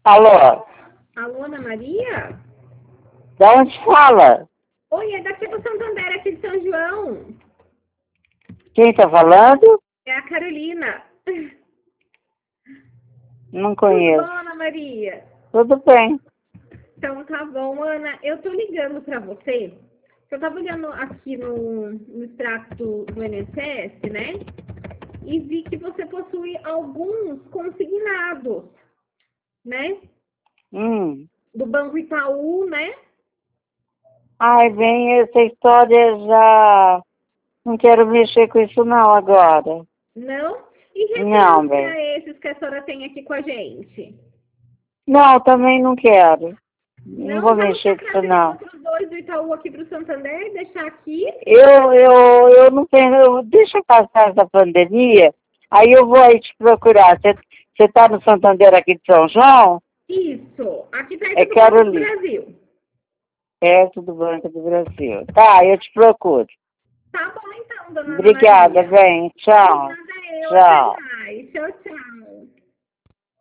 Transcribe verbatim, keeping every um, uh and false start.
Alô? Alô, Ana Maria? Da onde fala? Oi, é daqui do Santander, aqui de São João. Quem tá falando? É a Carolina. Não Tudo conheço. bom, Ana Maria? Tudo bem. Então tá bom, Ana. Eu tô ligando pra você. Eu tava olhando aqui no, no extrato do, do I N S S, né? E vi que você possui alguns consignados, né? Hum. Do Banco Itaú, né? Ai, bem, essa história já... Não quero mexer com isso não agora. Não? E Não, referente bem. a esses que a senhora tem aqui com a gente? Não, também não quero. Não Não, vou mas não mexer quer com isso trazer não. outros dois do Itaú aqui para o Santander e deixar aqui? Eu, eu, eu não tenho... eu- Deixa passar essa pandemia, aí eu vou aí te procurar. Você você tá no Santander aqui de São João? Isso, aqui perto É do Banco do Carolina. Brasil. Perto do Banco do Brasil. Tá, eu te procuro. Tá bom então, dona Ana Obrigada, Maria. bem. Tchau. Obrigada eu, até Tchau. mais. Tchau, tchau.